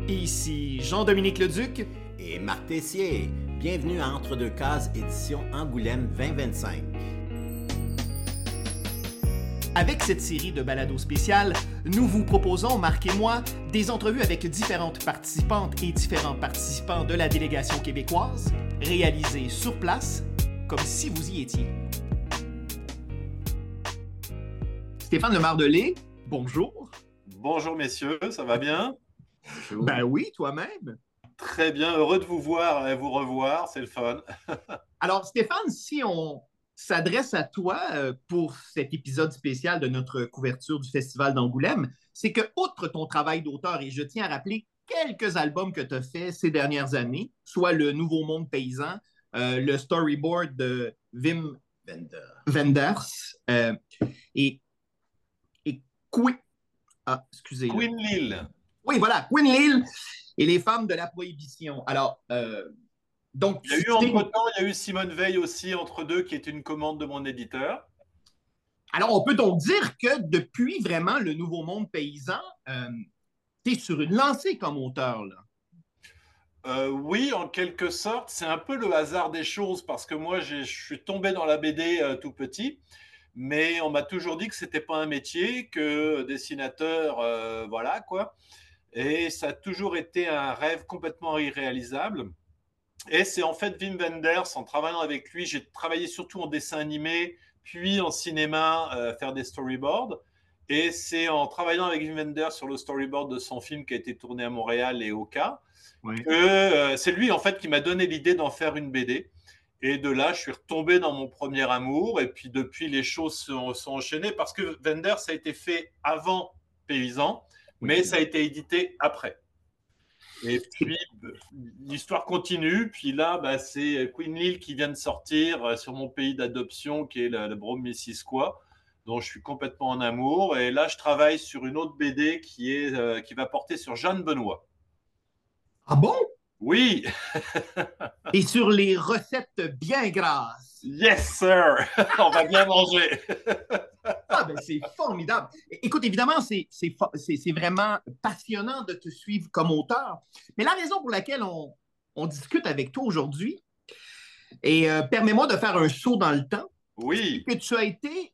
Ici Jean-Dominique Leduc et Marc Tessier. Bienvenue à Entre deux cases, édition Angoulême 2025. Avec cette série de balados spéciales, nous vous proposons, Marc et moi, des entrevues avec différentes participantes et différents participants de la délégation québécoise, réalisées sur place, comme si vous y étiez. Stéphane Lemardelé, bonjour. Bonjour messieurs, ça va bien? Bonjour. Ben oui, toi-même. Très bien, heureux de vous voir et vous revoir, c'est le fun. Alors Stéphane, si on s'adresse à toi pour cet épisode spécial de notre couverture du Festival d'Angoulême, c'est que, outre ton travail d'auteur, et je tiens à rappeler quelques albums que tu as faits ces dernières années, soit Le Nouveau Monde Paysan, le storyboard de Wim Wenders et Queen Lille. Oui, voilà, Queen Lille et les femmes de la prohibition. Alors, donc, il y a eu entre-temps, il y a eu Simone Veil aussi, entre deux, qui est une commande de mon éditeur. Alors, on peut donc dire que depuis vraiment Le Nouveau Monde Paysan, tu es sur une lancée comme auteur, là. Oui, en quelque sorte, c'est un peu le hasard des choses parce que moi, je suis tombé dans la BD tout petit, mais on m'a toujours dit que c'était pas un métier, que dessinateur, voilà quoi. Et ça a toujours été un rêve complètement irréalisable. Et c'est en fait Wim Wenders, en travaillant avec lui, j'ai travaillé surtout en dessin animé, puis en cinéma, faire des storyboards. Et c'est en travaillant avec Wim Wenders sur le storyboard de son film qui a été tourné à Montréal et au Cas, que c'est lui en fait qui m'a donné l'idée d'en faire une BD. Et de là, je suis retombé dans mon premier amour. Et puis depuis, les choses sont enchaînées parce que Wenders a été fait avant Paysan, mais ça a été édité après. Et puis, l'histoire continue. Puis là, c'est Queen Lille qui vient de sortir sur mon pays d'adoption, qui est le Brome-Missisquoi, dont je suis complètement en amour. Et là, je travaille sur une autre BD qui va porter sur Jeanne Benoît. Ah bon? Oui. Et sur les recettes bien grasses. Yes, sir! On va bien manger. Ah, ben c'est formidable. Écoute, évidemment, c'est vraiment passionnant de te suivre comme auteur. Mais la raison pour laquelle on discute avec toi aujourd'hui, et permets-moi de faire un saut dans le temps, oui, c'est que tu as été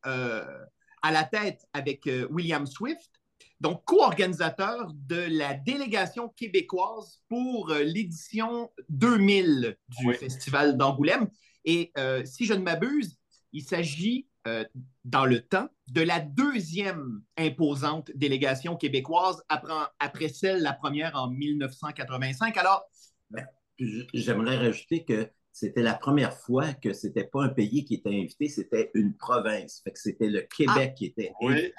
à la tête avec William Swift, donc co-organisateur de la délégation québécoise pour l'édition 2000 du Festival d'Angoulême. Et si je ne m'abuse, il s'agit dans le temps de la deuxième imposante délégation québécoise après celle, la première en 1985. Alors, j'aimerais rajouter que c'était la première fois que c'était pas un pays qui était invité, c'était une province. Fait que c'était le Québec qui était invité.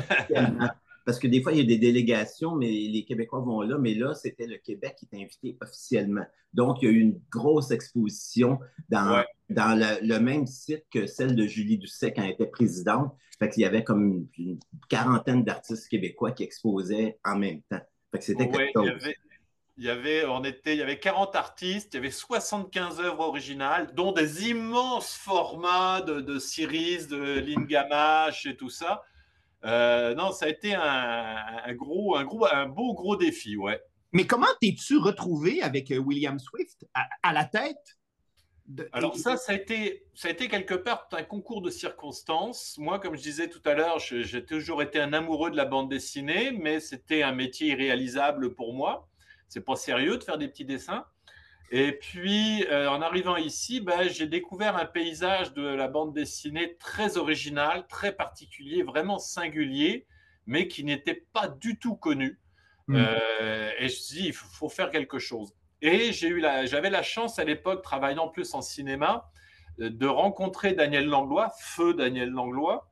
Parce que des fois, il y a des délégations, mais les Québécois vont là, mais là, c'était le Québec qui était invité officiellement. Donc, il y a eu une grosse exposition dans le même site que celle de Julie Doucet quand elle était présidente. Fait qu'il y avait comme une quarantaine d'artistes québécois qui exposaient en même temps. Fait que c'était quelque chose. Il y avait 40 artistes, il y avait 75 œuvres originales, dont des immenses formats de series, de Lynn Gamache et tout ça. Non, ça a été un beau gros défi, ouais. Mais comment t'es-tu retrouvé avec William Swift à la tête? Alors ça a été quelque part un concours de circonstances. Moi, comme je disais tout à l'heure, j'ai toujours été un amoureux de la bande dessinée, mais c'était un métier irréalisable pour moi. C'est pas sérieux de faire des petits dessins. Et puis, en arrivant ici, j'ai découvert un paysage de la bande dessinée très original, très particulier, vraiment singulier, mais qui n'était pas du tout connu. Et je me suis dit, il faut faire quelque chose. Et j'avais la chance à l'époque, travaillant plus en cinéma, de rencontrer Daniel Langlois, feu Daniel Langlois.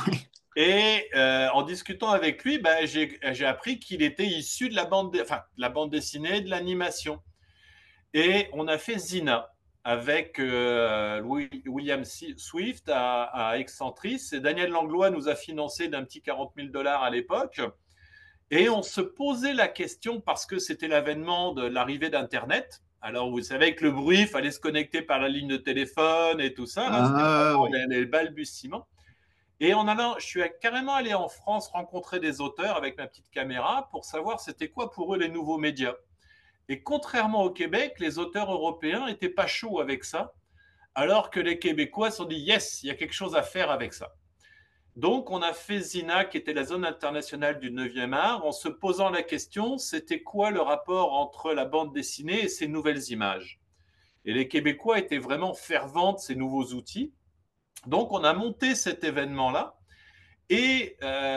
Et en discutant avec lui, j'ai appris qu'il était issu de la bande dessinée et de l'animation. Et on a fait Zina avec William Swift à Excentris. Et Daniel Langlois nous a financé d'un petit 40 000 $ à l'époque. Et on se posait la question parce que c'était l'avènement de l'arrivée d'Internet. Alors, vous savez que le bruit, il fallait se connecter par la ligne de téléphone et tout ça. Là, c'était les balbutiements. Et je suis carrément allé en France rencontrer des auteurs avec ma petite caméra pour savoir c'était quoi pour eux les nouveaux médias. Et contrairement au Québec, les auteurs européens n'étaient pas chauds avec ça, alors que les Québécois se sont dit « yes, il y a quelque chose à faire avec ça ». Donc, on a fait Zina, qui était la zone internationale du 9e art, en se posant la question, c'était quoi le rapport entre la bande dessinée et ces nouvelles images? Et les Québécois étaient vraiment fervents de ces nouveaux outils. Donc, on a monté cet événement-là. Et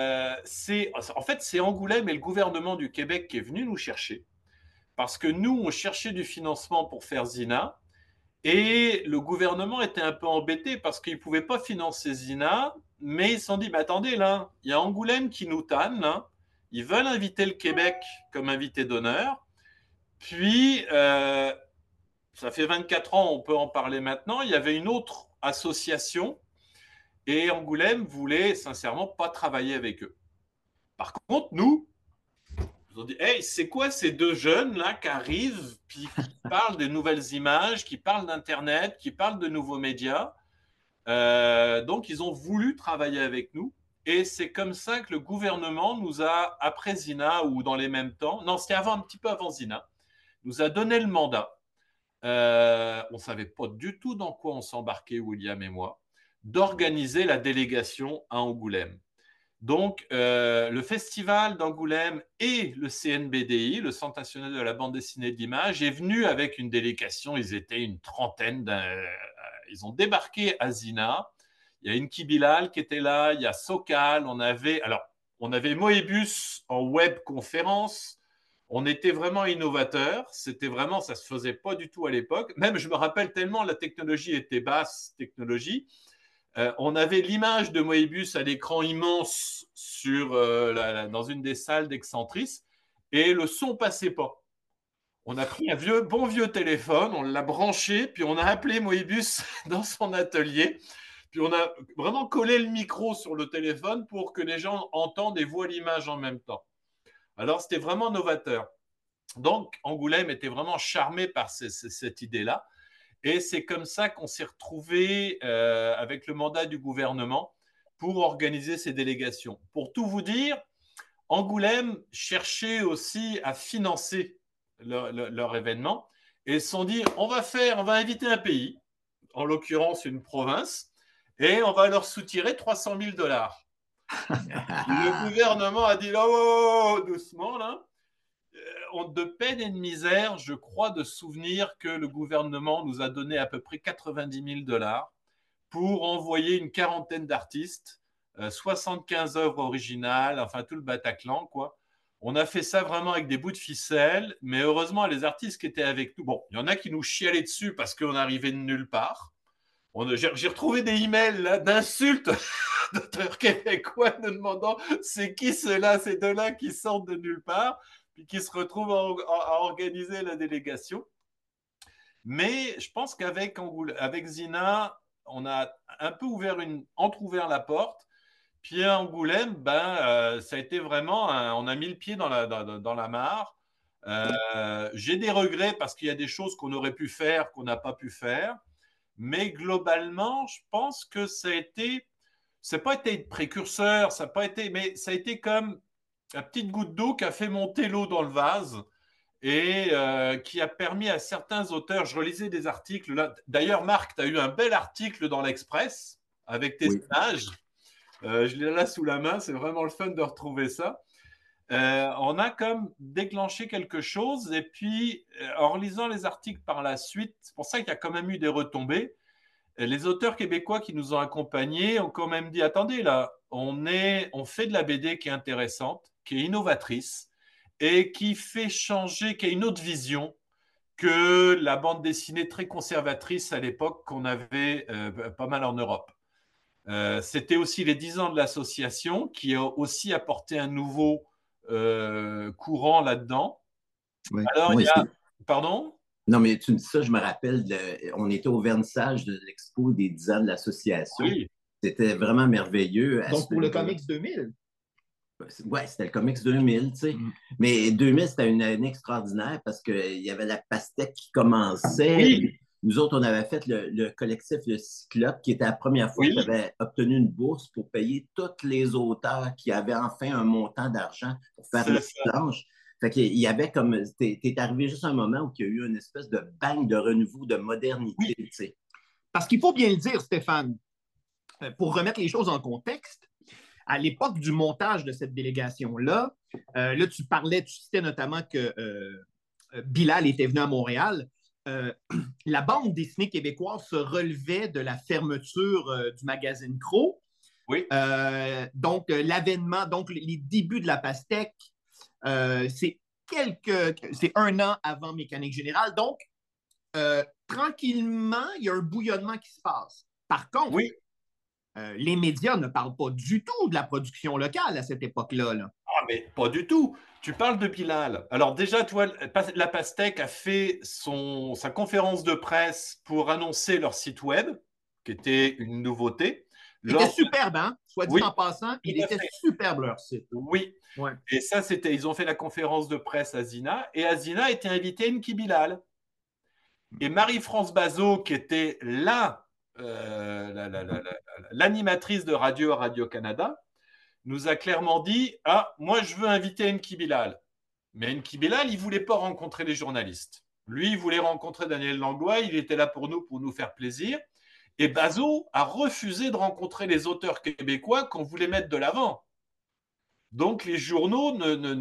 en fait, c'est Angoulême et le gouvernement du Québec qui est venu nous chercher. Parce que nous, on cherchait du financement pour faire Zina. Et le gouvernement était un peu embêté parce qu'il ne pouvait pas financer Zina. Mais ils se sont dit, bah, attendez, là, il y a Angoulême qui nous tanne. Là. Ils veulent inviter le Québec comme invité d'honneur. Puis, ça fait 24 ans, on peut en parler maintenant. Il y avait une autre association et Angoulême voulait sincèrement pas travailler avec eux. Par contre, nous, ils ont dit, hey, c'est quoi ces deux jeunes là qui arrivent, puis qui parlent de nouvelles images, qui parlent d'Internet, qui parlent de nouveaux médias. Donc, ils ont voulu travailler avec nous. Et c'est comme ça que le gouvernement nous a, après Zina ou dans les mêmes temps, non, c'était un petit peu avant Zina, nous a donné le mandat. On ne savait pas du tout dans quoi on s'embarquait, William et moi, d'organiser la délégation à Angoulême. Donc, le festival d'Angoulême et le CNBDI, le Centre national de la bande dessinée d'image, est venu avec une délégation. Ils étaient une trentaine. Ils ont débarqué à Zina. Il y a Inki Bilal qui était là. Il y a Sokal. On avait Moebius en web conférence. On était vraiment innovateurs. C'était vraiment, ça se faisait pas du tout à l'époque. Même, je me rappelle tellement, la technologie était basse technologie. On avait l'image de Moebius à l'écran immense dans une des salles d'Excentrice et le son passait pas. On a pris un bon vieux téléphone, on l'a branché, puis on a appelé Moebius dans son atelier. Puis on a vraiment collé le micro sur le téléphone pour que les gens entendent et voient l'image en même temps. Alors, c'était vraiment novateur. Donc, Angoulême était vraiment charmé par cette idée-là. Et c'est comme ça qu'on s'est retrouvé avec le mandat du gouvernement pour organiser ces délégations. Pour tout vous dire, Angoulême cherchait aussi à financer leur événement et se sont dit on va inviter un pays, en l'occurrence une province, et on va leur soutirer 300 000 $. Le gouvernement a dit oh, doucement là. De peine et de misère, je crois de souvenir que le gouvernement nous a donné à peu près 90 000 $ pour envoyer une quarantaine d'artistes, 75 œuvres originales, enfin tout le Bataclan, quoi. On a fait ça vraiment avec des bouts de ficelle, mais heureusement, les artistes qui étaient avec nous, bon, il y en a qui nous chialaient dessus parce qu'on arrivait de nulle part. J'ai retrouvé des emails d'insultes d'auteurs québécois nous demandant c'est qui ceux-là, ces deux-là qui sortent de nulle part puis qui se retrouvent à organiser la délégation. Mais je pense qu'avec Zina, on a un peu entrouvert la porte. Puis à Angoulême, ça a été vraiment, on a mis le pied dans la mare. J'ai des regrets parce qu'il y a des choses qu'on aurait pu faire, qu'on n'a pas pu faire. Mais globalement, je pense que ça n'a pas été précurseur, mais ça a été comme la petite goutte d'eau qui a fait monter l'eau dans le vase et qui a permis à certains auteurs, je relisais des articles, là. D'ailleurs Marc, tu as eu un bel article dans l'Express avec tes images, je l'ai là sous la main, c'est vraiment le fun de retrouver ça. On a comme déclenché quelque chose et puis en relisant les articles par la suite, c'est pour ça qu'il y a quand même eu des retombées. Les auteurs québécois qui nous ont accompagnés ont quand même dit attendez là, on fait de la BD qui est intéressante, qui est innovatrice et qui fait changer, qui a une autre vision que la bande dessinée très conservatrice à l'époque qu'on avait pas mal en Europe. C'était aussi les 10 ans de l'association qui a aussi apporté un nouveau courant là-dedans. Oui. Alors, Oui, Pardon? Non, mais tu me dis ça, je me rappelle, on était au vernissage de l'expo des 10 ans de l'association. Oui. C'était vraiment merveilleux. Donc, pour le Comics 2000? Oui, c'était le Comics 2000, tu sais. Mais 2000, c'était une année extraordinaire parce qu'il y avait la pastèque qui commençait. Oui. Nous autres, on avait fait le collectif Le Cyclope, qui était la première fois que j'avais obtenu une bourse pour payer tous les auteurs qui avaient enfin un montant d'argent pour faire une planche. Fait qu'il y avait comme, t'es arrivé juste à un moment où il y a eu une espèce de bang de renouveau, de modernité, Oui, tu sais. parce qu'il faut bien le dire, Stéphane, pour remettre les choses en contexte, à l'époque du montage de cette délégation-là, là, tu parlais, tu citais notamment que Bilal était venu à Montréal. Euh, la bande dessinée québécoise se relevait de la fermeture du magazine Crow. Oui. L'avènement, donc les débuts de la pastèque, c'est c'est un an avant Mécanique Générale. Donc, tranquillement, il y a un bouillonnement qui se passe. Par contre, Oui. les médias ne parlent pas du tout de la production locale à cette époque-là. Là. Ah, mais pas du tout. Tu parles de Bilal. Alors déjà, toi, la Pastèque a fait sa conférence de presse pour annoncer leur site web, qui était une nouveauté. C'était superbe, hein? Soit dit Oui, en passant, tout il à était fait. superbe leur site. Oui. Ouais. Et ça, ils ont fait la conférence de presse à Zina, et Azina était invité à Enki Bilal. Et Marie-France Bazot, qui était l'animatrice de radio à Radio-Canada, nous a clairement dit « Ah, moi, je veux inviter Enki Bilal ». Mais Enki Bilal, il ne voulait pas rencontrer les journalistes. Lui, il voulait rencontrer Daniel Langlois, il était là pour nous faire plaisir. Et Bazot a refusé de rencontrer les auteurs québécois qu'on voulait mettre de l'avant. Donc, les journaux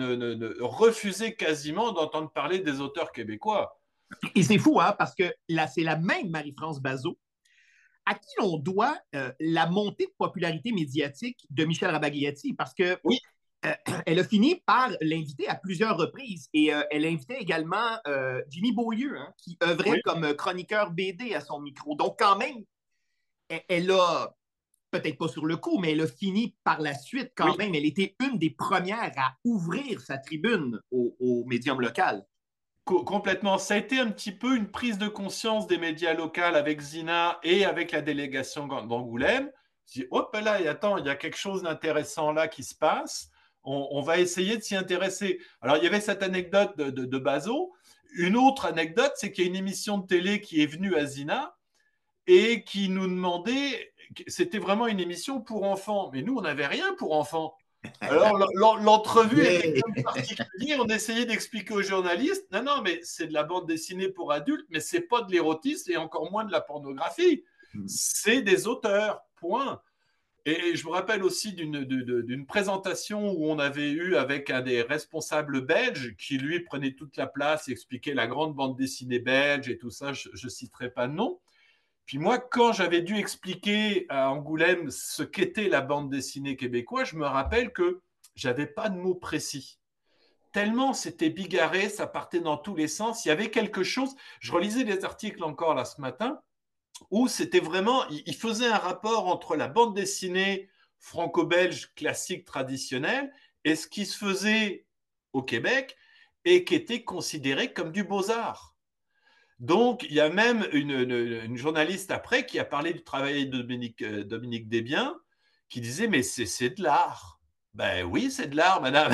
refusaient quasiment d'entendre parler des auteurs québécois. Et c'est fou, hein, parce que là, c'est la même Marie-France Bazot à qui l'on doit la montée de popularité médiatique de Michel Rabagliati, parce que Oui, elle a fini par l'inviter à plusieurs reprises. Et elle invitait également Jimmy Beaulieu, hein, qui œuvrait oui, comme chroniqueur BD à son micro. Donc, quand même, elle a, peut-être pas sur le coup, mais elle a fini par la suite quand oui. même. Elle était une des premières à ouvrir sa tribune au médium local. Complètement. Ça a été un petit peu une prise de conscience des médias locaux avec Zina et avec la délégation d'Angoulême. Je dis, hop là, attends, il y a quelque chose d'intéressant là qui se passe. On va essayer de s'y intéresser. Alors, il y avait cette anecdote de Bazot. Une autre anecdote, c'est qu'il y a une émission de télé qui est venue à Zina et qui nous demandait, c'était vraiment une émission pour enfants. Mais nous, on n'avait rien pour enfants. Alors, l'entrevue était Yeah. comme particulière. On essayait d'expliquer aux journalistes, non, non, mais c'est de la bande dessinée pour adultes, mais c'est pas de l'érotisme et encore moins de la pornographie. C'est des auteurs, point. Et je me rappelle aussi d'une présentation où on avait eu avec un des responsables belges qui, lui, prenait toute la place, expliquait la grande bande dessinée belge et tout ça, je ne citerai pas de nom. Puis moi, quand j'avais dû expliquer à Angoulême ce qu'était la bande dessinée québécoise, je me rappelle que j'avais pas de mots précis. Tellement c'était bigarré, ça partait dans tous les sens. Il y avait quelque chose. Je relisais des articles encore là ce matin où c'était vraiment, il faisait un rapport entre la bande dessinée franco-belge classique traditionnelle et ce qui se faisait au Québec et qui était considéré comme du beaux-arts. Donc, il y a même une journaliste après qui a parlé du travail de Dominique Desbiens, qui disait, mais c'est de l'art. Ben oui, c'est de l'art, madame.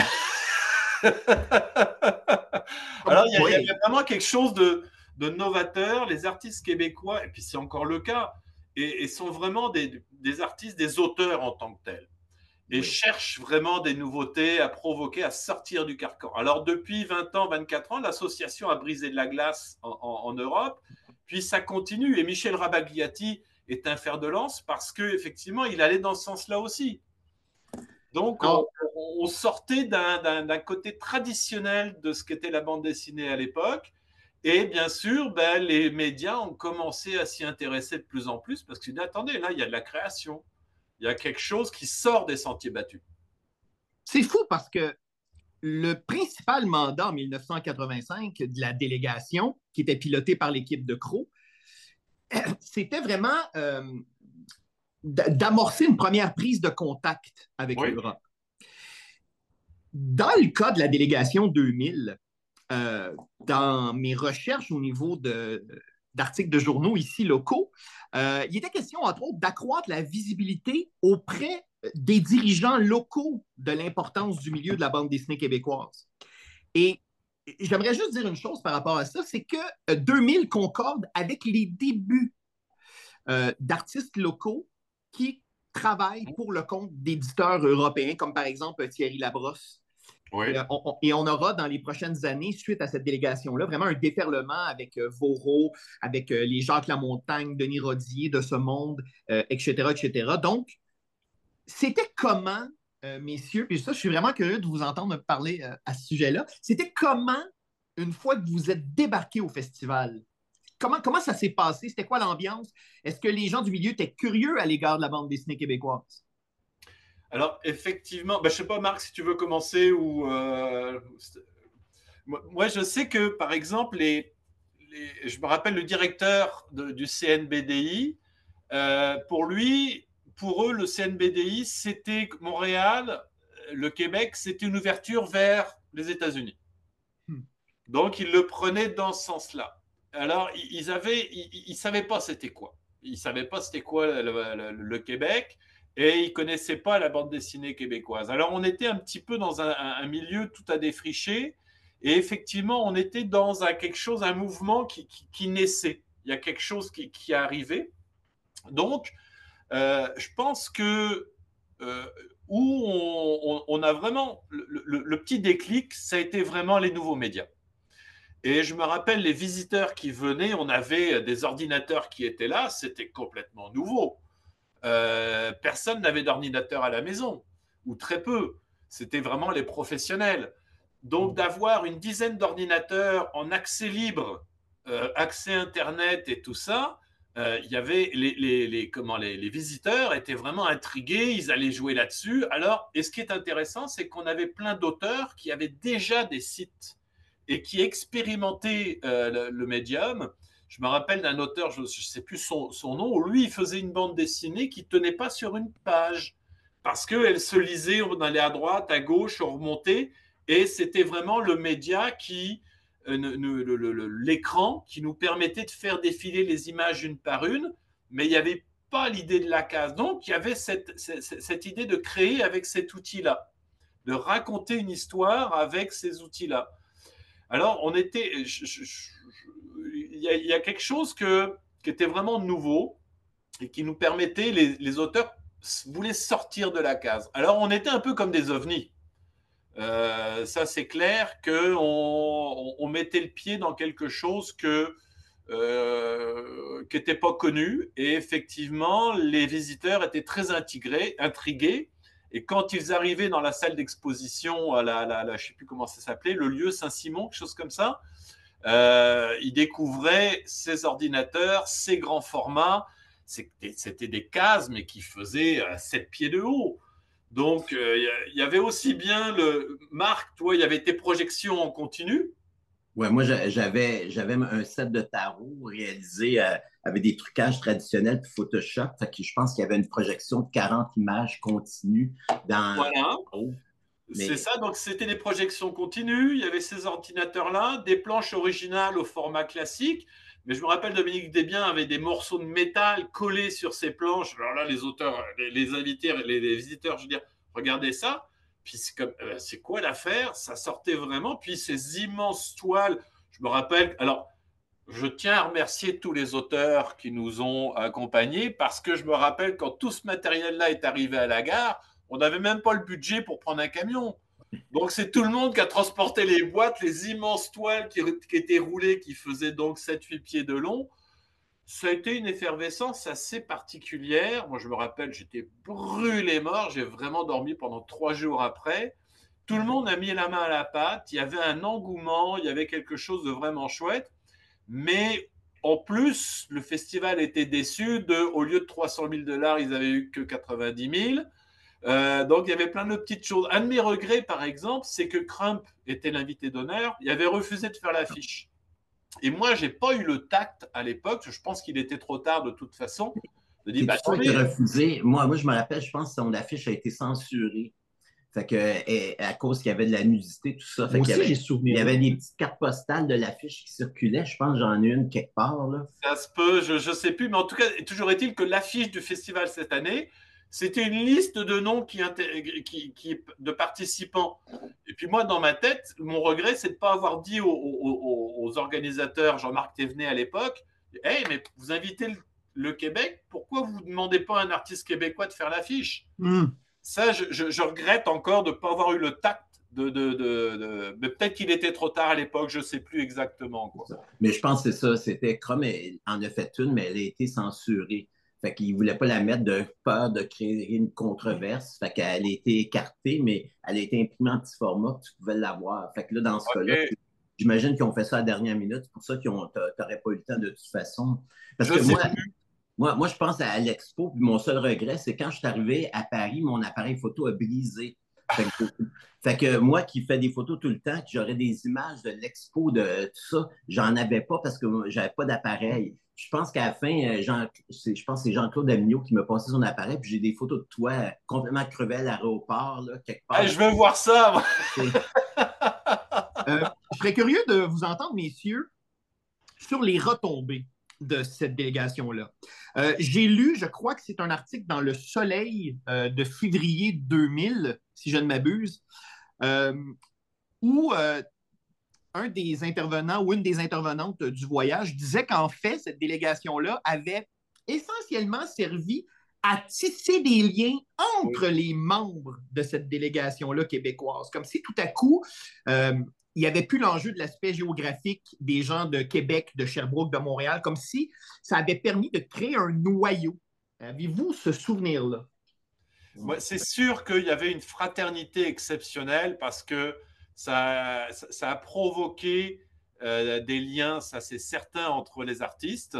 Alors, il y Oui. avait vraiment quelque chose de novateur. Les artistes québécois, et puis c'est encore le cas, et sont vraiment des artistes, des auteurs en tant que tels. Et Oui. cherchent vraiment des nouveautés à provoquer, à sortir du carcan. Alors, depuis 20 ans, 24 ans, l'association a brisé de la glace en Europe, puis ça continue. Et Michel Rabagliati est un fer de lance parce qu'effectivement, il allait dans ce sens-là aussi. Donc, Alors, on sortait d'un côté traditionnel de ce qu'était la bande dessinée à l'époque. Et bien sûr, ben, les médias ont commencé à s'y intéresser de plus en plus parce qu'ils disent, attendez, là, il y a de la création. Il y a quelque chose qui sort des sentiers battus. c'est fou parce que le principal mandat en 1985 de la délégation, qui était pilotée par l'équipe de Crow, c'était vraiment d'amorcer une première prise de contact avec Oui, l'Europe. Dans le cas de la délégation 2000, dans mes recherches au niveau d'articles de journaux ici locaux, il était question, entre autres, d'accroître la visibilité auprès des dirigeants locaux de l'importance du milieu de la bande dessinée québécoise. Et j'aimerais juste dire une chose par rapport à ça, c'est que 2000 concorde avec les débuts d'artistes locaux qui travaillent pour le compte d'éditeurs européens, comme par exemple Thierry Labrosse, Oui. Et on aura dans les prochaines années, suite à cette délégation-là, vraiment un déferlement avec Vaureau, avec les Jacques Lamontagne, Denis Rodier de ce monde, etc., etc. Donc, c'était comment, messieurs, puis ça, je suis vraiment curieux de vous entendre parler à ce sujet-là, c'était comment, une fois que vous êtes débarqué au festival, comment ça s'est passé? C'était quoi l'ambiance? Est-ce que les gens du milieu étaient curieux à l'égard de la bande dessinée québécoise? Alors, effectivement, je ne sais pas, Marc, si tu veux commencer ou. Moi, je sais que, par exemple, je me rappelle le directeur du CNBDI, pour eux, le CNBDI, c'était Montréal, le Québec, c'était une ouverture vers les États-Unis. Donc, ils le prenaient dans ce sens-là. Alors, ils ne savaient pas c'était quoi. Ils ne savaient pas c'était quoi le Québec et ils ne connaissaient pas la bande dessinée québécoise. Alors, on était un petit peu dans un milieu tout à défricher et effectivement, on était dans quelque chose, un mouvement qui naissait. Il y a quelque chose qui arrivait. Donc, je pense que où on a vraiment le petit déclic, ça a été vraiment les nouveaux médias. Et je me rappelle les visiteurs qui venaient, on avait des ordinateurs qui étaient là, c'était complètement nouveau. Personne n'avait d'ordinateur à la maison, ou très peu. C'était vraiment les professionnels. Donc d'avoir une dizaine d'ordinateurs en accès libre, accès Internet et tout ça, il y avait les visiteurs étaient vraiment intrigués, ils allaient jouer là-dessus. Alors, et ce qui est intéressant, c'est qu'on avait plein d'auteurs qui avaient déjà des sites et qui expérimentaient le médium. Je me rappelle d'un auteur, je ne sais plus son nom, où lui, il faisait une bande dessinée qui ne tenait pas sur une page parce qu'elle se lisait, on allait à droite, à gauche, on remontait, et c'était vraiment le média l'écran qui nous permettait de faire défiler les images une par une, mais il n'y avait pas l'idée de la case. Donc, il y avait cette idée de créer avec cet outil-là, de raconter une histoire avec ces outils-là. Alors, on était. Il y a quelque chose qui était vraiment nouveau et qui nous permettait, les auteurs voulaient sortir de la case. Alors, on était un peu comme des ovnis. Ça, c'est clair qu'on mettait le pied dans quelque chose qui n'était pas connu. Et effectivement, les visiteurs étaient très intrigués. Et quand ils arrivaient dans la salle d'exposition, je ne sais plus comment ça s'appelait, le lieu Saint-Simon, quelque chose comme ça, ils découvraient ces ordinateurs, ces grands formats. C'était des cases, mais qui faisaient 7 pieds de haut. Donc, il y avait aussi bien Marc, toi, il y avait tes projections en continu. Ouais, moi, j'avais un set de tarot réalisé avec des trucages traditionnels puis Photoshop. Fait que je pense qu'il y avait une projection de 40 images continues dans. Voilà. Mais C'est ça, donc c'était des projections continues, il y avait ces ordinateurs-là, des planches originales au format classique, mais je me rappelle Dominique Desbiens avait des morceaux de métal collés sur ces planches. Alors là, les auteurs, les invités, les visiteurs, je veux dire, regardez ça, puis c'est quoi l'affaire? Ça sortait vraiment, puis ces immenses toiles, je me rappelle, alors je tiens à remercier tous les auteurs qui nous ont accompagnés parce que je me rappelle quand tout ce matériel-là est arrivé à la gare, on n'avait même pas le budget pour prendre un camion. Donc, c'est tout le monde qui a transporté les boîtes, les immenses toiles qui étaient roulées, qui faisaient donc 7-8 pieds de long. Ça a été une effervescence assez particulière. Moi, je me rappelle, j'étais brûlé mort. J'ai vraiment dormi pendant 3 jours après. Tout le monde a mis la main à la pâte. Il y avait un engouement. Il y avait quelque chose de vraiment chouette. Mais en plus, le festival était déçu au lieu de 300 000 $, ils n'avaient eu que 90 000. Donc, il y avait plein de petites choses. Un de mes regrets, par exemple, c'est que Crump était l'invité d'honneur. Il avait refusé de faire l'affiche. Et moi, je n'ai pas eu le tact à l'époque. Je pense qu'il était trop tard de toute façon. De dire, c'est sûr qu'il a refusé. Moi, je me rappelle, je pense que son affiche a été censurée. Fait que, à cause qu'il y avait de la nudité, tout ça. Fait Moi qu'il aussi, j'ai souvenir. il y avait des petites cartes postales de l'affiche qui circulaient. Je pense que j'en ai une quelque part. Là. Ça se peut, je ne sais plus. Mais en tout cas, toujours est-il que l'affiche du festival cette année, c'était une liste de noms de participants. Et puis moi, dans ma tête, mon regret, c'est de ne pas avoir dit aux organisateurs, Jean-Marc Thévenet à l'époque, hey, mais vous invitez le Québec, pourquoi vous ne demandez pas à un artiste québécois de faire l'affiche? Ça, je regrette encore de ne pas avoir eu le tact Mais peut-être qu'il était trop tard à l'époque, je ne sais plus exactement, quoi. Mais je pense que c'est ça. C'était Crum en a fait une, mais elle a été censurée. Fait qu'il ne voulait pas la mettre de peur de créer une controverse. Fait qu'elle a été écartée, mais elle a été imprimée en petit format, tu pouvais l'avoir. Fait que là, dans ce cas-là, Ok. j'imagine qu'ils ont fait ça à la dernière minute. C'est pour ça qu'ils t'aurais pas eu le temps de toute façon. Parce Je que sais moi, plus. moi, je pense à l'expo, puis mon seul regret, c'est quand je suis arrivé à Paris, mon appareil photo a brisé. Fait que moi qui fais des photos tout le temps, que j'aurais des images de l'expo, de tout ça, j'en avais pas parce que j'avais pas d'appareil. Je pense qu'à la fin, je pense que c'est Jean-Claude Amignon qui m'a passé son appareil, puis j'ai des photos de toi complètement crevé à l'aéroport, là, quelque part. Ah, je veux voir ça, moi. Je serais curieux de vous entendre, messieurs, sur les retombées de cette délégation-là. J'ai lu, je crois que c'est un article dans Le Soleil de février 2000, si je ne m'abuse, où un des intervenants ou une des intervenantes du voyage disait qu'en fait, cette délégation-là avait essentiellement servi à tisser des liens entre les membres de cette délégation-là québécoise. Comme si tout à coup, il n'y avait plus l'enjeu de l'aspect géographique des gens de Québec, de Sherbrooke, de Montréal, comme si ça avait permis de créer un noyau. Avez-vous ce souvenir-là? Ouais, c'est sûr qu'il y avait une fraternité exceptionnelle parce que ça a provoqué des liens, ça c'est certain, entre les artistes.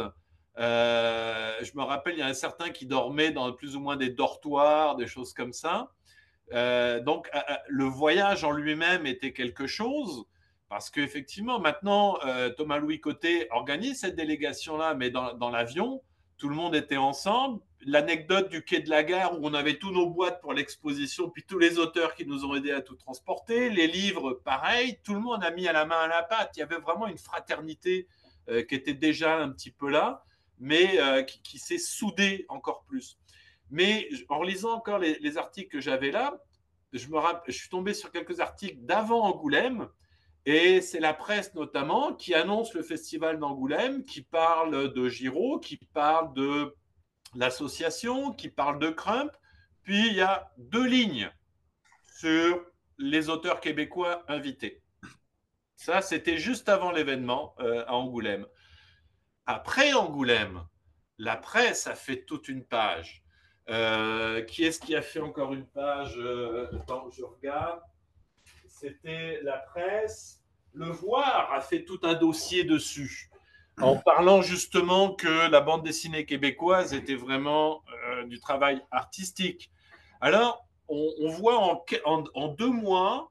Je me rappelle, il y a un certain qui dormait dans plus ou moins des dortoirs, des choses comme ça. Donc, le voyage en lui-même était quelque chose, parce qu'effectivement, maintenant, Thomas-Louis Côté organise cette délégation-là, mais dans l'avion, tout le monde était ensemble. L'anecdote du quai de la gare où on avait tous nos boîtes pour l'exposition, puis tous les auteurs qui nous ont aidés à tout transporter, les livres, pareil, tout le monde a mis à la main à la pâte. Il y avait vraiment une fraternité qui était déjà un petit peu là, mais qui s'est soudée encore plus. Mais en lisant encore les articles que j'avais là, je suis tombé sur quelques articles d'avant Angoulême, et c'est la presse notamment qui annonce le festival d'Angoulême, qui parle de Giraud, qui parle de l'association, qui parle de Crump. Puis il y a 2 lignes sur les auteurs québécois invités. Ça, c'était juste avant l'événement à Angoulême. Après Angoulême, la presse a fait toute une page. Qui est-ce qui a fait encore une page Attends, je regarde. C'était la presse. Le Voir a fait tout un dossier dessus, en parlant justement que la bande dessinée québécoise était vraiment du travail artistique. Alors, on voit en 2 mois,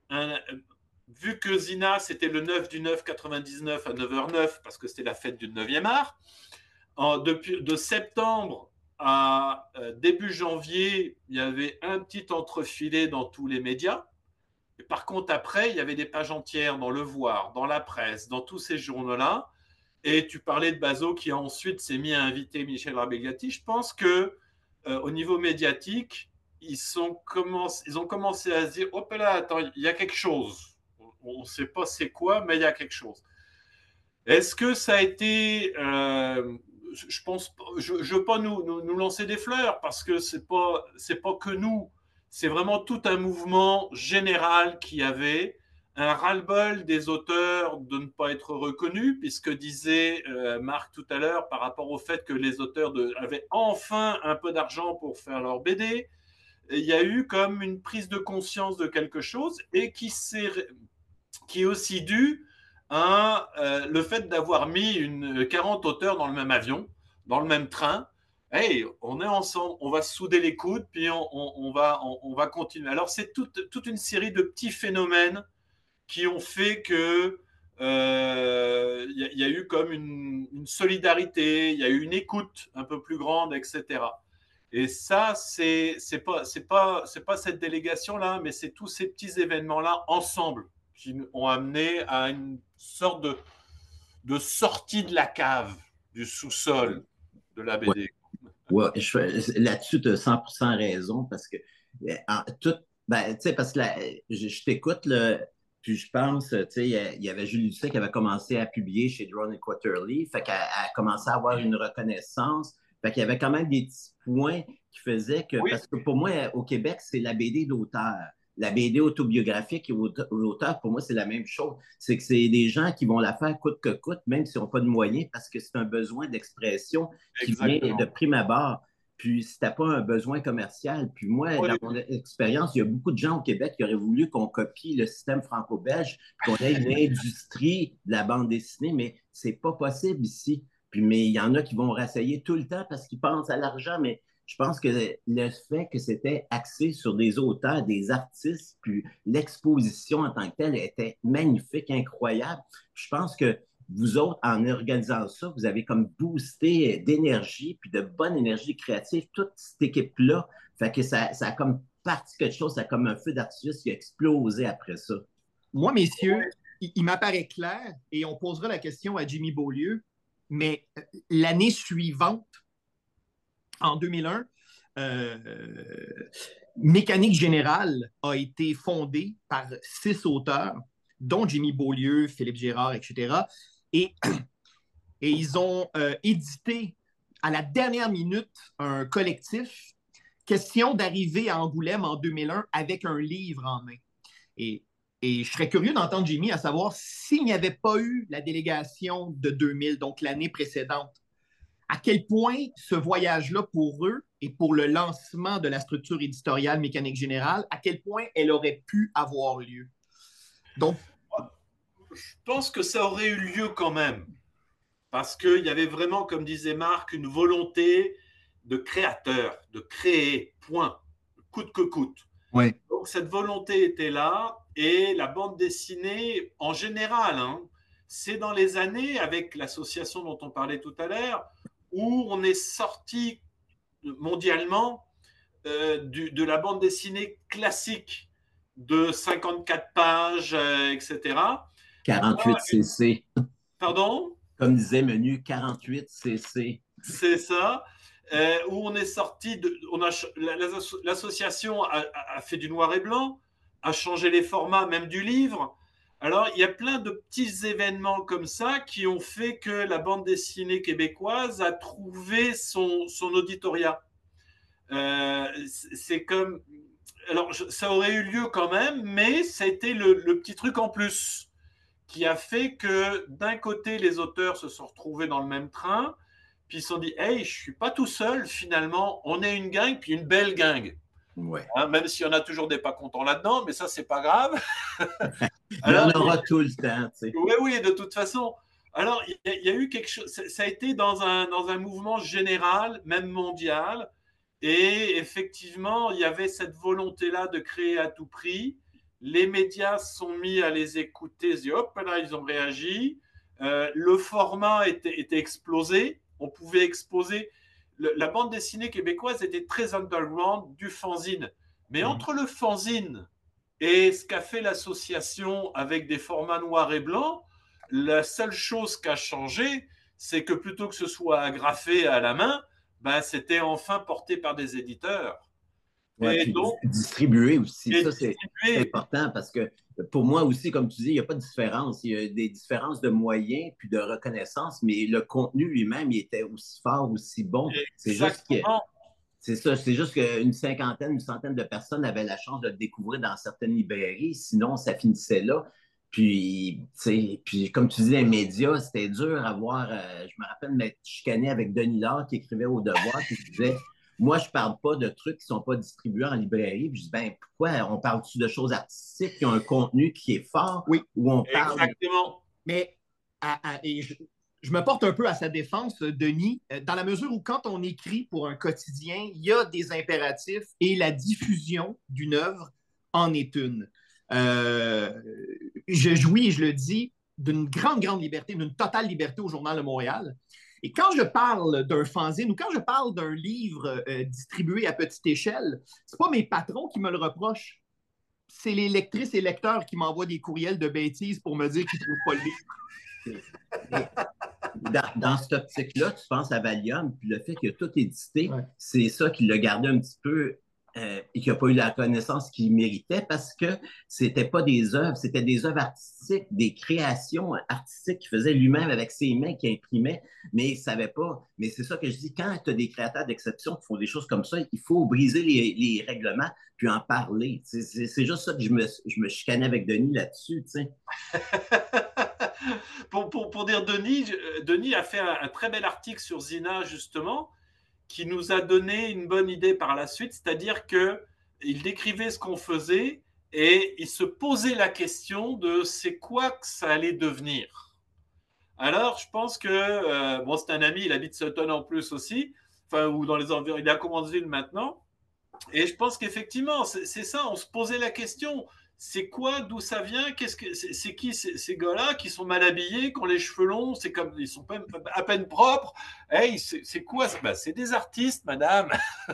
vu que Zina, c'était le 9 du 9 99 à 9h09, parce que c'était la fête du 9e art, de septembre à début janvier, il y avait un petit entrefilet dans tous les médias. Et par contre, après, il y avait des pages entières dans Le Voir, dans la presse, dans tous ces journaux-là. Et tu parlais de Bazot qui ensuite s'est mis à inviter Michel Rabelgati. Je pense que au niveau médiatique, ils ont commencé à se dire, hop là, attends, il y a quelque chose. On ne sait pas c'est quoi, mais il y a quelque chose. Est-ce que ça a été je pense, je veux pas nous lancer des fleurs parce que c'est pas que nous, c'est vraiment tout un mouvement général qui avait un ras-le-bol des auteurs de ne pas être reconnus, puisque disait Marc tout à l'heure par rapport au fait que les auteurs avaient enfin un peu d'argent pour faire leur BD. Il y a eu comme une prise de conscience de quelque chose et qui est aussi due à le fait d'avoir mis 40 auteurs dans le même avion, dans le même train. Hey, on est ensemble, on va se souder les coudes, puis on va continuer. Alors, c'est toute une série de petits phénomènes qui ont fait que y a eu comme une solidarité, il y a eu une écoute un peu plus grande, etc. Et ça, c'est pas cette délégation-là, mais c'est tous ces petits événements-là ensemble qui ont amené à une sorte de sortie de la cave, du sous-sol de la BD. Ouais, là-dessus, tu as 100% raison parce que tout, ben, parce que je t'écoute, puis je pense, il y avait Julie Doucet qui avait commencé à publier chez Drone et Quarterly, fait qu'elle a commencé à avoir une reconnaissance, fait qu'il y avait quand même des petits points qui faisaient que, Oui. parce que pour moi, au Québec, c'est la BD d'auteur. la BD autobiographique et l'auteur, pour moi, c'est la même chose. C'est que c'est des gens qui vont la faire coûte que coûte, même s'ils n'ont pas de moyens, parce que c'est un besoin d'expression qui vient de prime abord. Puis, c'était pas un besoin commercial. Puis moi, dans mon expérience, il y a beaucoup de gens au Québec qui auraient voulu qu'on copie le système franco-belge, qu'on ait une industrie de la bande dessinée, mais c'est pas possible ici. Puis, mais il y en a qui vont rassailler tout le temps parce qu'ils pensent à l'argent, mais je pense que le fait que c'était axé sur des auteurs, des artistes, puis l'exposition en tant que telle était magnifique, incroyable. Je pense que vous autres, en organisant ça, vous avez comme boosté d'énergie, puis de bonne énergie créative, toute cette équipe-là. Fait que ça a comme parti quelque chose, ça a comme un feu d'artifice qui a explosé après ça. Moi, messieurs, il m'apparaît clair, et on posera la question à Jimmy Beaulieu, mais l'année suivante, en 2001, Mécanique Générale a été fondée par 6 auteurs, dont Jimmy Beaulieu, Philippe Gérard, etc. Et ils ont édité à la dernière minute un collectif, question d'arriver à Angoulême en 2001 avec un livre en main. Et je serais curieux d'entendre Jimmy à savoir s'il n'y avait pas eu la délégation de 2000, donc l'année précédente, à quel point ce voyage-là pour eux et pour le lancement de la structure éditoriale Mécanique Générale, à quel point elle aurait pu avoir lieu. Donc, je pense que ça aurait eu lieu quand même, parce qu'il y avait vraiment, comme disait Marc, une volonté de créateur, de créer, point, coûte que coûte. Ouais. Donc cette volonté était là, et la bande dessinée, en général, c'est dans les années, avec l'association dont on parlait tout à l'heure, où on est sorti mondialement de la bande dessinée classique de 54 pages, etc. 48 cc. Pardon? Comme disait Menu, 48 cc. C'est ça. Où on est sorti de. L'association a fait du noir et blanc, a changé les formats même du livre. Alors, il y a plein de petits événements comme ça qui ont fait que la bande dessinée québécoise a trouvé son auditoria. C'est comme. Alors, ça aurait eu lieu quand même, mais ça a été le petit truc en plus qui a fait que d'un côté, les auteurs se sont retrouvés dans le même train, puis ils se sont dit, hey, je suis pas tout seul, finalement, on est une gang, puis une belle gang. Ouais. Même s'il y en a toujours des pas contents là-dedans, mais ça, c'est pas grave. Alors, il y en aura tout le temps. Tu sais. Oui, oui, de toute façon. Alors, il y a eu quelque chose, ça a été dans un mouvement général, même mondial, et effectivement, il y avait cette volonté-là de créer à tout prix. Les médias se sont mis à les écouter, et hop, là, ils ont réagi. Le format était explosé. On pouvait exposer. La bande dessinée québécoise était très underground, du fanzine. Mais entre le fanzine et ce qu'a fait l'association avec des formats noirs et blancs, la seule chose qui a changé, c'est que plutôt que ce soit agrafé à la main, ben, c'était enfin porté par des éditeurs. Ouais, puis donc, distribuer aussi, ça c'est important parce que pour moi aussi, comme tu dis, il n'y a pas de différence. Il y a des différences de moyens puis de reconnaissance, mais le contenu lui-même, il était aussi fort, aussi bon. C'est juste que c'est ça, c'est juste qu'une cinquantaine, une centaine de personnes avaient la chance de le découvrir dans certaines librairies, sinon ça finissait là. Puis, comme tu dis, les médias, c'était dur à voir. Je me rappelle m'être chicané avec Denis Laure qui écrivait au Devoir, qui disait moi, je ne parle pas de trucs qui ne sont pas distribués en librairie. Puis je dis ben pourquoi on parle-tu de choses artistiques qui ont un contenu qui est fort? Oui, où on parle. Exactement. Mais je me porte un peu à sa défense, Denis, dans la mesure où quand on écrit pour un quotidien, il y a des impératifs et la diffusion d'une œuvre en est une. Je jouis, et je le dis, d'une grande liberté, d'une totale liberté au Journal de Montréal. Et quand je parle d'un fanzine ou quand je parle d'un livre distribué à petite échelle, ce n'est pas mes patrons qui me le reprochent. C'est les lectrices et lecteurs qui m'envoient des courriels de bêtises pour me dire qu'ils ne trouvent pas le livre. Dans cette optique-là, tu penses à Valium, puis le fait qu'il a tout édité, c'est ça qui l'a gardé un petit peu et qui n'a pas eu la reconnaissance qu'il méritait parce que c'était pas des œuvres, c'était des œuvres artistiques, des créations artistiques qu'il faisait lui-même avec ses mains, qu'il imprimait, mais il ne savait pas. Mais c'est ça que je dis, quand tu as des créateurs d'exception qui font des choses comme ça, il faut briser les règlements puis en parler. C'est juste ça que je me chicanais avec Denis là-dessus. Pour dire Denis a fait un très bel article sur Zina, justement, qui nous a donné une bonne idée par la suite, c'est-à-dire qu'il décrivait ce qu'on faisait et il se posait la question de c'est quoi que ça allait devenir. Alors, je pense que, bon, c'est un ami, il habite Sutton en plus aussi, enfin, ou dans les environs, il est à Cowansville maintenant, et je pense qu'effectivement, c'est ça, on se posait la question. C'est quoi, d'où ça vient, c'est qui ces gars-là qui sont mal habillés, qui ont les cheveux longs, c'est comme ils sont à peine propres. Hey, c'est quoi ça? Ben, c'est des artistes, madame.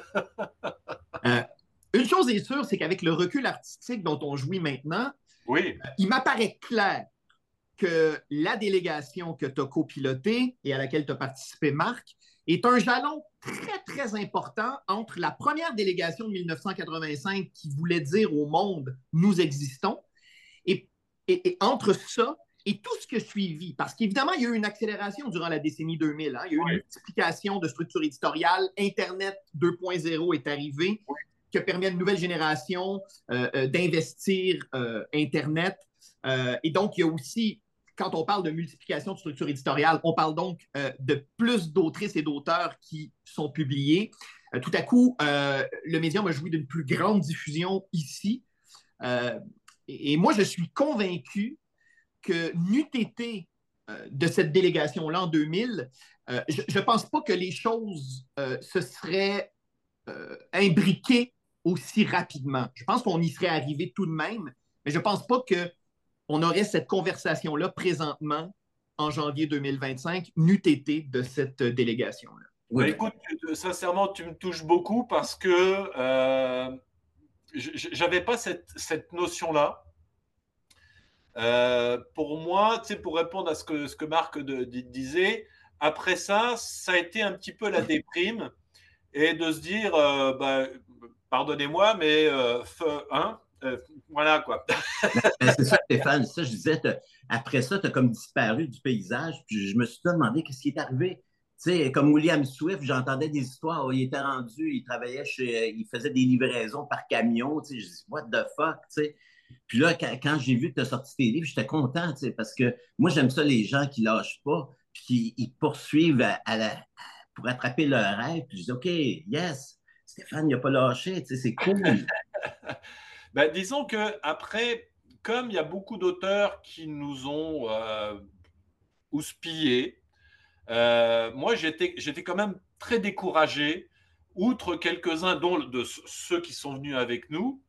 Une chose est sûre, c'est qu'avec le recul artistique dont on jouit maintenant, oui, il m'apparaît clair que la délégation que tu as copilotée et à laquelle tu as participé, Marc, est un jalon très, très important entre la première délégation de 1985 qui voulait dire au monde « nous existons » et entre ça et tout ce qui a suivi. Parce qu'évidemment, il y a eu une accélération durant la décennie 2000. Hein? Il y a eu une multiplication de structures éditoriales. Internet 2.0 est arrivé, qui a permis à une nouvelle génération d'investir Internet. Et donc, il y a aussi, quand on parle de multiplication de structures éditoriales, on parle donc de plus d'autrices et d'auteurs qui sont publiés. Tout à coup, le médium a joui d'une plus grande diffusion ici. Et moi, je suis convaincu que n'eût été de cette délégation-là en 2000, je ne pense pas que les choses se seraient imbriquées aussi rapidement. Je pense qu'on y serait arrivé tout de même, mais je ne pense pas qu'on aurait cette conversation-là présentement en janvier 2025, n'eût été de cette délégation-là. Oui. Bah, écoute, sincèrement, tu me touches beaucoup parce que je n'avais pas cette notion-là. Pour moi, tu sais, pour répondre à ce que Marc disait, après ça, ça a été un petit peu la déprime et de se dire, bah, pardonnez-moi, mais voilà quoi. C'est ça, Stéphane, ça, je disais, après ça, tu as comme disparu du paysage, puis je me suis demandé qu'est-ce qui est arrivé. Tu sais, comme William Swift, j'entendais des histoires où il était rendu, il travaillait il faisait des livraisons par camion, tu sais, je dis, what the fuck, tu sais. Puis là, quand j'ai vu que tu as sorti tes livres, j'étais content, tu sais, parce que moi, j'aime ça les gens qui lâchent pas, puis qui poursuivent pour attraper leur rêve. Puis je dis, OK, yes, Stéphane, il n'a pas lâché, tu sais, c'est cool. Ben, disons qu'après, comme il y a beaucoup d'auteurs qui nous ont houspillés, moi, j'étais quand même très découragé, outre quelques-uns, dont de ceux qui sont venus avec nous.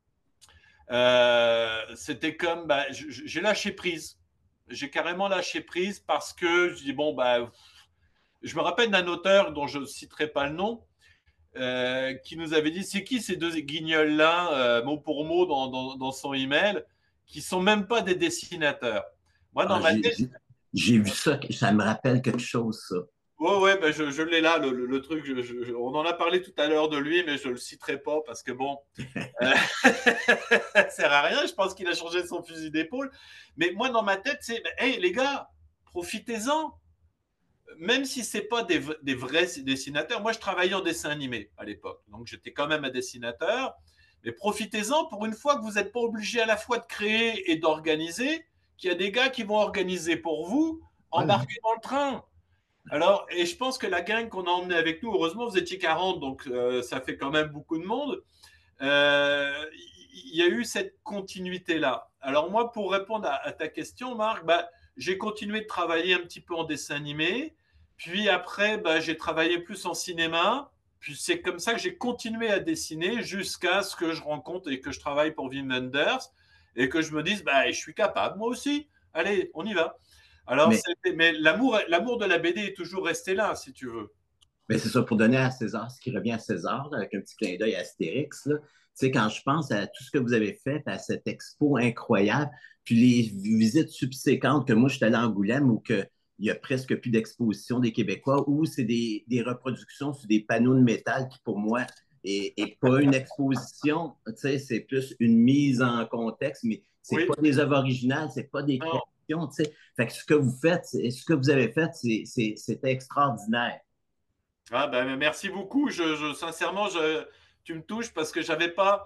C'était comme, bah, j'ai lâché prise. J'ai carrément lâché prise parce que je dis, bon, bah, je me rappelle d'un auteur dont je ne citerai pas le nom, qui nous avait dit, c'est qui ces deux guignols-là, mot pour mot dans son email, qui ne sont même pas des dessinateurs. Moi, dans ma tête... J'ai vu ça, ça me rappelle quelque chose, ça. Ouais, ben je l'ai là, le truc. On en a parlé tout à l'heure de lui, mais je ne le citerai pas parce que bon, ça sert à rien. Je pense qu'il a changé son fusil d'épaule. Mais moi, dans ma tête, c'est, hey, les gars, profitez-en. Même si ce n'est pas des vrais dessinateurs. Moi, je travaillais en dessin animé à l'époque. Donc, j'étais quand même un dessinateur. Mais profitez-en pour une fois que vous n'êtes pas obligé à la fois de créer et d'organiser, qu'il y a des gars qui vont organiser pour vous, embarquer dans le train. Alors, et je pense que la gang qu'on a emmenée avec nous, heureusement, vous étiez 40, donc ça fait quand même beaucoup de monde. Il y a eu cette continuité-là. Alors moi, pour répondre à ta question, Marc, bah, j'ai continué de travailler un petit peu en dessin animé. Puis après, bah, j'ai travaillé plus en cinéma. Puis c'est comme ça que j'ai continué à dessiner jusqu'à ce que je rencontre et que je travaille pour Wim Wenders et que je me dise, bah, je suis capable, moi aussi. Allez, on y va. Alors, mais l'amour de la BD est toujours resté là, si tu veux. Mais c'est ça, pour donner à César ce qui revient à César, là, avec un petit clin d'œil à Astérix. Là. Tu sais, quand je pense à tout ce que vous avez fait, à cette expo incroyable, puis les visites subséquentes que moi, je suis allé à Angoulême où il n'y a presque plus d'exposition des Québécois, où c'est des reproductions sur des panneaux de métal qui, pour moi, et pas une exposition. Tu sais, c'est plus une mise en contexte, mais c'est Oui. pas des œuvres originales, c'est pas des Non. créations. Tu sais. Fait que ce que vous faites, ce que vous avez fait, c'était extraordinaire. Ah, ben, merci beaucoup. Sincèrement, tu me touches parce que j'avais pas,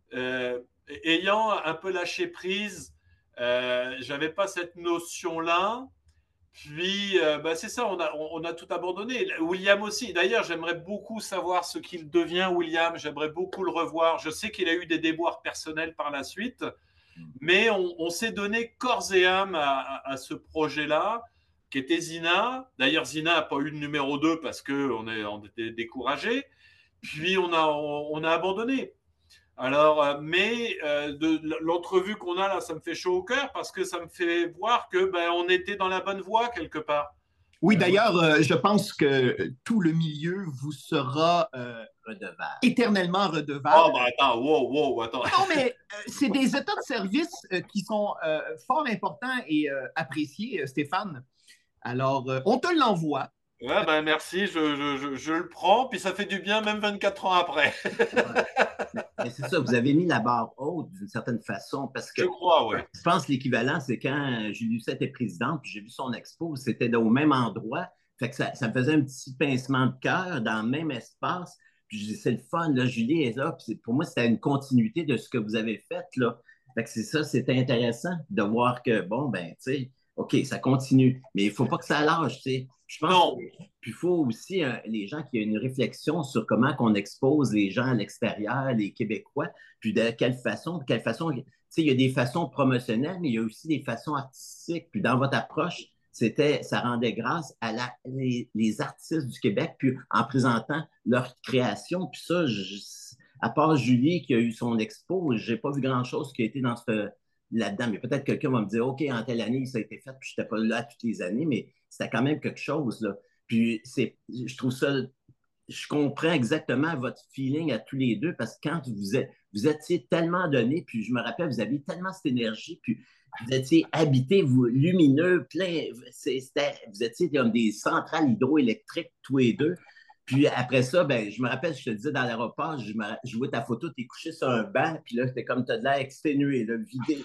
ayant un peu lâché prise, j'avais pas cette notion-là. Puis, c'est ça, on a tout abandonné. William aussi. D'ailleurs, j'aimerais beaucoup savoir ce qu'il devient, William. J'aimerais beaucoup le revoir. Je sais qu'il a eu des déboires personnels par la suite, mais on s'est donné corps et âme à ce projet-là, qui était Zina. D'ailleurs, Zina n'a pas eu de numéro 2 parce on était découragés. Puis, on a abandonné. Alors, de l'entrevue qu'on a là, ça me fait chaud au cœur parce que ça me fait voir que on était dans la bonne voie quelque part. Oui, d'ailleurs, je pense que tout le milieu vous sera Redevable. éternellement Oh, redevable. attends, wow, attends. Non, mais c'est des états de service qui sont fort importants et appréciés, Stéphane. Alors, on te l'envoie. Ouais, merci, je le prends, puis ça fait du bien même 24 ans après. Mais c'est ça, vous avez mis la barre haute d'une certaine façon, parce que Je crois, oui. je pense que l'équivalent, c'est quand Jules Lucet était président, puis j'ai vu son expo, c'était au même endroit. Fait que ça me faisait un petit pincement de cœur dans le même espace. Puis je dis, c'est le fun, là, Julie est là. Puis pour moi, c'était une continuité de ce que vous avez fait, là. Fait que c'est ça, c'était intéressant de voir que, bon, ben, tu sais, OK, ça continue. Mais il ne faut pas que ça lâche, tu sais. Je pense Non. qu'il faut aussi, les gens qui aient une réflexion sur comment on expose les gens à l'extérieur, les Québécois, puis de quelle façon, tu sais, il y a des façons promotionnelles, mais il y a aussi des façons artistiques. Puis dans votre approche, ça rendait grâce à les artistes du Québec, puis en présentant leur création. Puis ça, à part Julie qui a eu son expo, j'ai pas vu grand-chose qui a été dans là-dedans. Mais peut-être quelqu'un va me dire, OK, en telle année, ça a été fait, puis je n'étais pas là toutes les années, mais c'était quand même quelque chose, là. Puis je trouve ça, je comprends exactement votre feeling à tous les deux parce que quand vous étiez tellement donné, puis je me rappelle, vous aviez tellement cette énergie, puis vous étiez habité, vous, lumineux, plein, vous étiez comme des centrales hydroélectriques tous les deux. Puis après ça, ben, je me rappelle, je te disais dans l'aéroport, je vois ta photo, tu es couché sur un banc, puis là, c'était comme tu as de l'air exténué, là, vidé.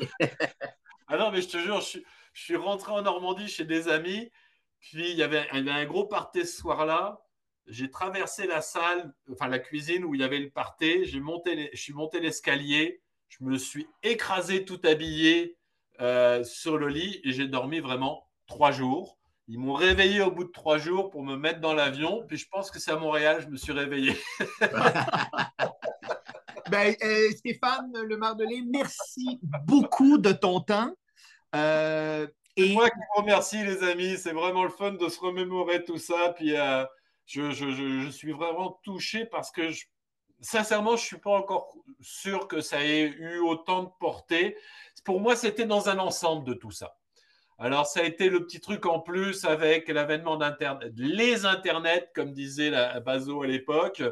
Ah non, mais je te jure, je suis rentré en Normandie chez des amis, puis il y avait un gros party ce soir-là. J'ai traversé la salle, enfin la cuisine où il y avait le party. Je suis monté l'escalier, je me suis écrasé tout habillé sur le lit et j'ai dormi vraiment 3 jours. Ils m'ont réveillé au bout de 3 jours pour me mettre dans l'avion. Puis je pense que c'est à Montréal, je me suis réveillé. Ben, Stéphane Le Mardelin, merci beaucoup de ton temps. C'est Et moi qui vous remercie, les amis. C'est vraiment le fun de se remémorer tout ça. Puis je suis vraiment touché parce que sincèrement, je ne suis pas encore sûr que ça ait eu autant de portée. Pour moi, c'était dans un ensemble de tout ça. Alors, ça a été le petit truc en plus avec l'avènement d'Internet, les Internets, comme disait la Bazo à l'époque.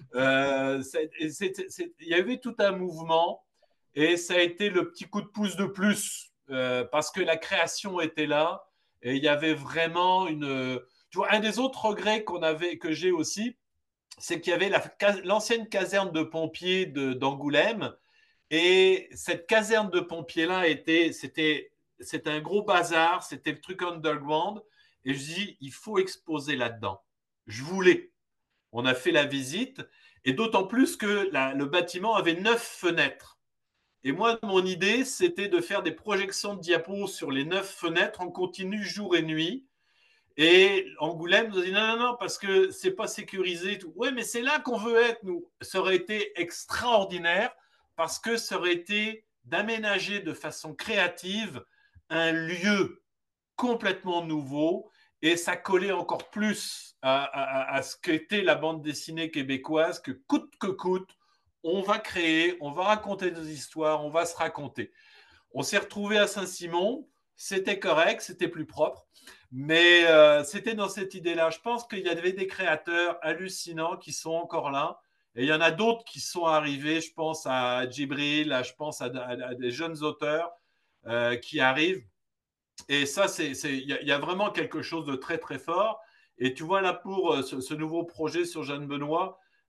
Il y avait tout un mouvement et ça a été le petit coup de pouce de plus parce que la création était là et il y avait vraiment une. Tu vois, un des autres regrets que j'ai aussi, c'est qu'il y avait l'ancienne caserne de pompiers d'Angoulême et cette caserne de pompiers-là c'était un gros bazar, c'était le truc underground. Et je dis, il faut exposer là-dedans. Je voulais. On a fait la visite, et d'autant plus que le bâtiment avait 9 fenêtres. Et moi, mon idée, c'était de faire des projections de diapos sur les 9 fenêtres en continu jour et nuit. Et Angoulême nous a dit non, non, non, parce que c'est pas sécurisé. Tout. Ouais, mais c'est là qu'on veut être, nous. Ça aurait été extraordinaire parce que ça aurait été d'aménager de façon créative un lieu complètement nouveau et ça collait encore plus à ce qu'était la bande dessinée québécoise que coûte, on va créer, on va raconter des histoires, on va se raconter. On s'est retrouvé à Saint-Simon, c'était correct, c'était plus propre, mais c'était dans cette idée-là. Je pense qu'il y avait des créateurs hallucinants qui sont encore là, et il y en a d'autres qui sont arrivés. Je pense à Djibril, je pense à des jeunes auteurs qui arrivent. Et ça, il y a vraiment quelque chose de très très fort. Et tu vois là pour ce nouveau projet sur Jeanne Benoît,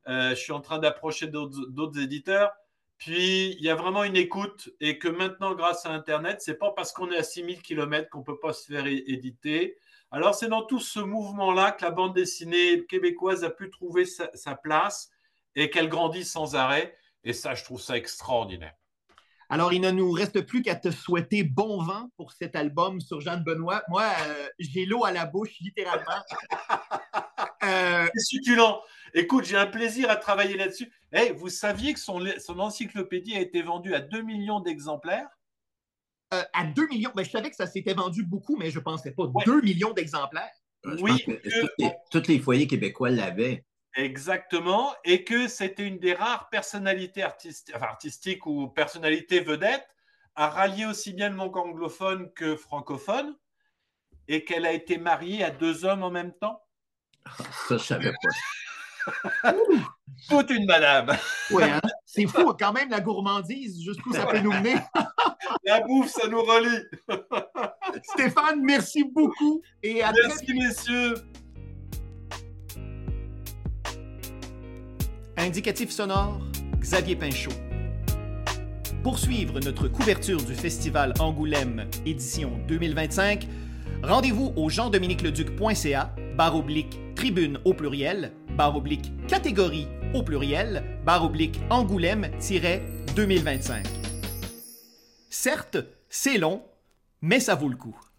Je suis en train d'approcher d'autres éditeurs. Puis, il y a vraiment une écoute et que maintenant, grâce à Internet, c'est pas parce qu'on est à 6000 km qu'on peut pas se faire éditer. Alors, c'est dans tout ce mouvement-là que la bande dessinée québécoise a pu trouver sa place et qu'elle grandit sans arrêt. Et ça, je trouve ça extraordinaire. Alors, il ne nous reste plus qu'à te souhaiter bon vent pour cet album sur Jeanne Benoît. Moi, j'ai l'eau à la bouche, littéralement. C'est succulent. Écoute, j'ai un plaisir à travailler là-dessus. Hey, vous saviez que son encyclopédie a été vendue à 2 millions d'exemplaires? À 2 millions. Ben, je savais que ça s'était vendu beaucoup, mais je ne pensais pas 2 millions d'exemplaires. Oui. Tous les foyers québécois l'avaient. Exactement. Et que c'était une des rares personnalités artistiques ou personnalités vedettes à rallier aussi bien le monde anglophone que francophone et qu'elle a été mariée à 2 hommes en même temps. Ça, je savais pas. Toute une madame. Oui, hein? C'est fou quand même la gourmandise, jusqu'où ça peut nous mener. La bouffe, ça nous relie. Stéphane, merci beaucoup. Et merci, messieurs. Indicatif sonore, Xavier Pinchot. Pour suivre notre couverture du Festival Angoulême édition 2025, rendez-vous au jean-dominique-leduc.ca/tribune au pluriel, /catégorie au pluriel, /Angoulême-2025. Certes, c'est long, mais ça vaut le coup.